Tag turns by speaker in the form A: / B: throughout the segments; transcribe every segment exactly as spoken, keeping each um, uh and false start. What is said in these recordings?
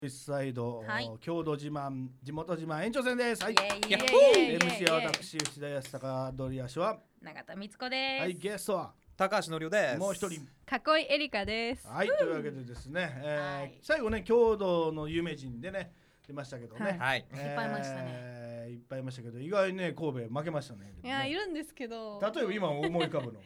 A: ウエストサイド、
B: はい、
A: 郷土自慢地元自慢延長戦です。はい、
B: イエイイエイイエイ
A: エムシー は私内田康隆、ドリアシは
B: 永田光子です。
A: はい、ゲストは
C: 高橋則夫です。
A: もう一人
D: かいえりかです。
A: はい、というわけでですね、えー
B: はい、
A: 最後ね郷土の有名人でね出ましたけどね、
C: はい、
A: えー、
B: いっぱいいましたね、
A: えー、いっぱいいましたけど意外にね神戸負けましたね。
D: いやいるんですけど、
A: 例えば今思い浮かぶの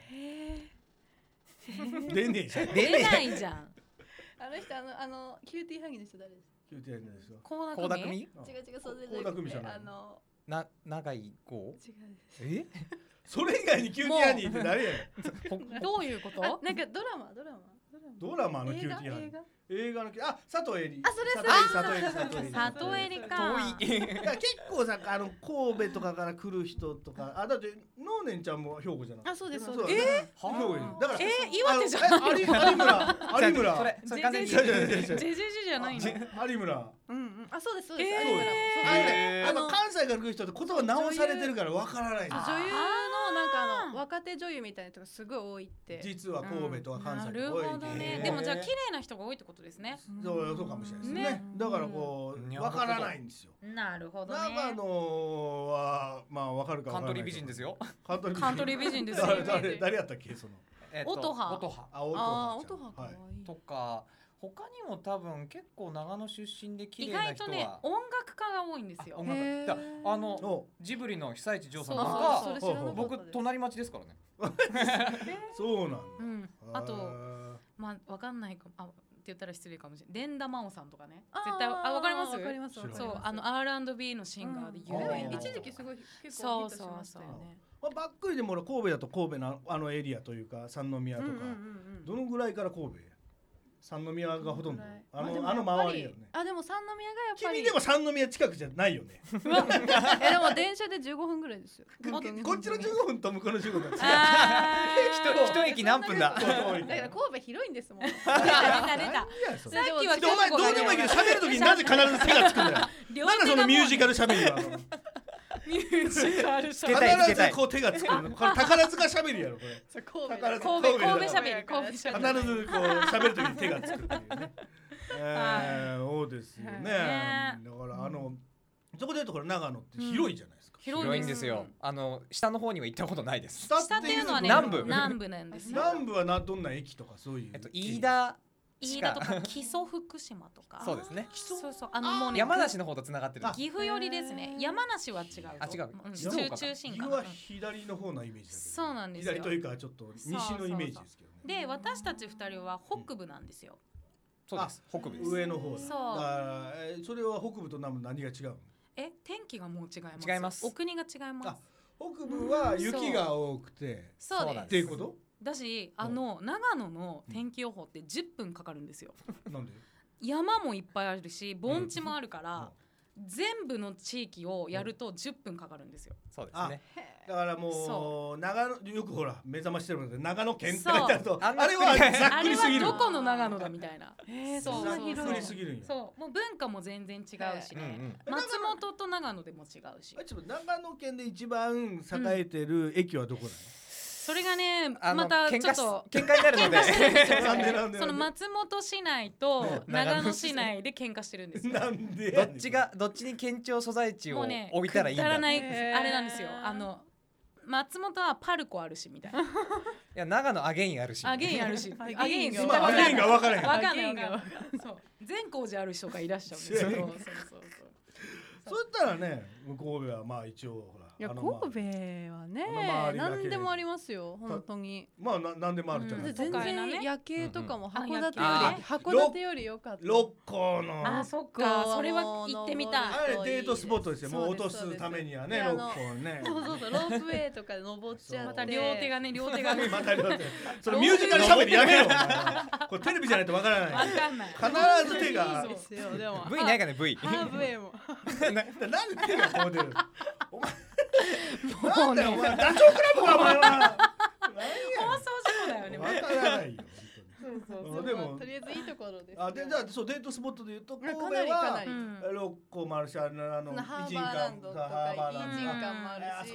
A: 出ねえじゃん。
B: 出ないじゃん。
D: あの人あのあのキューティーハギの人誰ですか？
A: キューティーハギですよ。
B: 倖田來未？
D: 違う違うそうで
A: 倖田來未じゃない。
D: あの
C: な長い号？
D: 違うです。
C: え？
A: それ以外にキューティーハギって誰や
B: ねん。どういうこと？
D: なんかドラマドラマ
A: ドラマのキューティーハギ。映画のあ佐藤恵里。
D: あそれそれ
A: 佐藤恵里佐藤恵里
B: 佐藤恵里か。
A: 遠い。結構さあの神戸とかから来る人とかあだって能年ちゃんも兵庫じゃない。
D: あそうですそう
A: です。
D: え
A: ー？兵庫だから
B: えー、岩手じゃない。
A: 有村有村。
C: それそれ完全に
B: ジェジェジェじゃないの。
A: 有村。
D: うんうんあそうですそうです。
B: えー、
D: 有村も
A: あれねあの関西から来る人って言葉直されてるからわからない。
D: 女優のなんかあの若手女優みたいな人がすごい多いって。
A: 実は神戸とか関西
B: なる
A: とか多い。
B: ほどね。でもじゃあ綺麗な人が多いってことですね。
A: そうそうかもしれないですね。だからこうわからないんですよ。
B: なるほどね。
A: 長野はまあわかるかわからない。
C: カントリー美人ですよ。
A: カントリー美人。
B: カントリー美人ですよ。
A: 誰誰やったっけその。
B: 音羽。
C: 音羽。
A: あ音
D: 羽。音羽かわいい。
C: とか他にも多分結構長野出身で綺麗な人は
B: 意外とね音楽家が多いんですよ。
C: 音楽家。あのジブリの久石譲さんとか僕隣町ですからね。
A: そうなんだ。
B: うん。あとまあわかんないかあ。って言ったら失礼かもしれない。伝田真央さんとかね。絶対あわかります。
D: わかります。
B: そうあの アールアンドビー のシンガーで有名。
D: 一時期すごい結構ヒットしましたよね。
A: まあばっくりでも神戸だと神戸のあのエリアというか三宮とかどのぐらいから神戸？三宮がほとんどあのあの周りよね。
D: あでも三宮がやっぱり。
A: 君でも三宮近くじゃないよね。
D: えでも電車でじゅうごふんぐらいですよ。
A: こっちのじゅうごふんと向こうのじゅうごふん。
C: 一駅何分だ。
D: だから神戸広いんですもん。出
B: た出た。さっきは
A: お前どうでもいいけど喋るときになぜ必ず手がつくんだよ。なんだそのミュージカル喋りは。
B: ミュージカル
A: 喋り。必ずこう手がつくの。これ宝塚喋りやろこれ。
B: 神戸神戸喋り神戸喋り。
A: 必ずこう喋るときに手がつくっていうね。ええそうですよね。だからあのそこでいうとこれ長野って広いじゃないですか。
C: 広いんですよ。あの下の方には行ったことないです。
B: 下っていうのはね
C: 南部
B: 南部なんですよ。
A: 南部はなどんな駅とかそういう。
C: えっと飯田
B: 飯田とか木曽福島とか。
C: そうですね。
B: そうそうあのもうね
C: 山梨の方と繋がってる。
B: 岐阜寄りですね。山梨は違う。
C: あ違う。
B: 中中心
A: 岐阜は左の方のイメージだけど。
B: そうなんですよ。
A: 左というかちょっと西のイメージですけどね。
B: で私たち二人は北部なんですよ。
C: そうです。北部です。
A: 上の方だ。
B: そう。
A: それは北部と南部何が違うの？
B: え天気がもう違います。
C: 違います。
B: お国が違います。
A: 北部は雪が多くて。
B: そうです。
A: っていうこと？
B: だしあの長野の天気予報ってじゅっぷんかかるんですよ。
A: なんで？
B: 山もいっぱいあるし盆地もあるから全部の地域をやるとじゅっぷんかかるんですよ。
C: そうですね。
A: だからもう長野よくほら目覚ましてるので長野県って書いてあるとあれはざっくりすぎる。
B: どこの長野だみたいな。
A: そうざっくりすぎるんや。
B: そうもう文化も全然違うしね。松本と長野でも違うし。
A: 長野県で一番栄えてる駅はどこなの？
B: それがねまたちょっと
C: 喧嘩になるので
B: その松本市内と長野市内で喧嘩してるんですよ。
A: なんで
C: どっちがどっちに県庁所在地を置いたらいいんだ。
B: くだらないあれなんですよ。あの松本はパルコあるしみたいな。い
C: や長野アゲインあるし。
B: アゲインあるし。
D: アゲインが
A: アゲインが分からへん。
B: 分かんない分かんない。そう善光寺ある人がいらっしゃるんですよ。そうそうそうそう。
A: そういったらね神戸はまあ一応ほら。
D: いや神戸はね何でもありますよ本当に。
A: まあな何でもあるじゃない。
D: 全然夜景とかも函館より函館より良かった。
A: 六甲の。
B: あそっかそれは行ってみたい。
A: あれデートスポットですよ。もう落とすためにはね六甲ね。
D: そうそうそうロープウェイとかで登っちゃって。
B: また両手がね両手がね。
A: また両手。そのミュージカル喋りやめろ。これテレビじゃないとわからない。
B: わかんない。
A: 必ず手が。
D: ですよでも。
C: V ないかね V。
D: ハーブウェイも。
A: なんで手がこう出る。お前。
B: もうね、
A: ダチョウ倶楽部はお前は
B: 放送事故だよね。
A: わからないよ。
D: そうそうでもとりあえずいいところです。
A: あでじゃあそうデートスポットで言うと神戸
D: は
A: 六甲もあるしあの
D: ハーバーランドとかイージン館もあるし。
A: あそこだ。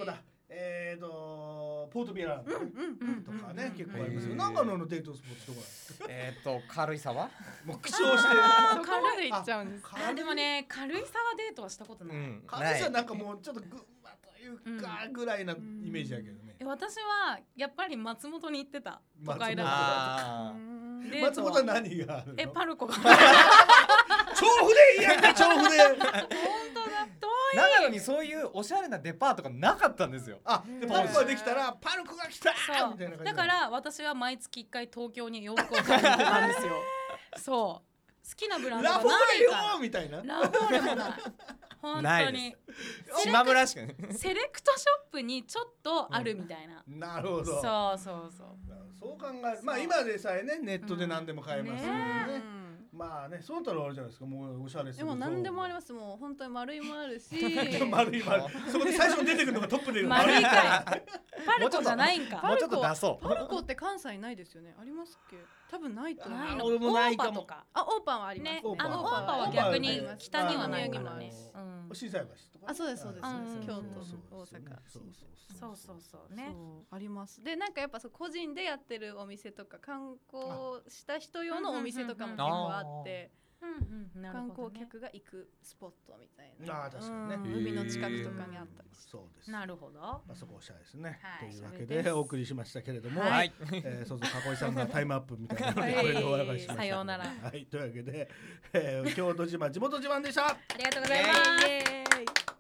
A: えーとポートビランとかね結構ありますけど、
B: うん
A: 長野のデートスポットどこなんですか？
C: えっと軽井沢。
A: もう口をして
D: そこまで行っちゃうんです。
B: あでもね軽井沢デートはしたことない、
C: うん
A: 軽井沢なんかもうちょっと群馬というかぐらいなイメージだけどね。
B: え私はやっぱり松本に行ってた都会だ
C: あ
B: とデート
A: 松本は何があるの？
B: えパルコが
A: 調布でいいやんか調布で。
B: 本当だ遠い
C: 長野にそういうおしゃれなデパートがなかったんですよ。
A: あでパルコができたらパルコが来た
B: そう
A: みたいな感じ。
B: だから私は毎月いっかい東京に洋服を買いに行ってたんですよそう好きなブランドが
A: ラフォ
B: な
A: ーレよ
B: いから
A: ーみたいな。
B: ラフォーレもない本当に
C: 島村しかね。
B: セレクトショップにちょっとあるみたいな、
A: なるほど。
B: そうそうそう
A: そう考える。まあ今でさえねネットで何でも買えますけどね。
B: うん
A: まあねそうったらあれじゃないですかもうおしゃれする。
D: でも何でもあり
A: ま
D: ますもう本当に丸いもあるし
A: す。丸い丸い。そこで最初に出てくるのがトップで
B: 丸い
A: い。
B: かいパルコじゃないんか
C: もうちょっと出そう。
D: パルコって関西ないですよね。ありますっけ？多分ないと思う。
B: ないの
A: 俺もないかも
B: オーパとか
D: あ、オーパンはあります。
B: ね
A: オーパン
B: あのオーパは逆に北にはないからねうん
A: 心斎橋とか。
D: あ、そうですそうです。
B: うん
D: 京都、
A: そう
D: 大阪。
A: そう
B: そうそうそうね
D: そうあります。でなんかやっぱそう個人でやってるお店とか観光した人用のお店とかも結構あって、
B: うんうんなる
D: 観
B: ほどね
D: 光客が行くスポットみたいな。
A: ああ確かにね。
D: うん海の近くとかにあったりして。
A: そうです。
B: なるほど
A: あそこおしゃれですね。
B: はい
A: というわけ
B: それで
A: ですお送りしましたけれども、
C: はい。
A: えーそうそう加古井さんがタイムアップみたいなので
B: はい
A: これで終わらかしました。
B: さようなら
A: はいというわけで、えー京都島地元自慢でした。
B: ありがとうございます
D: イエーイ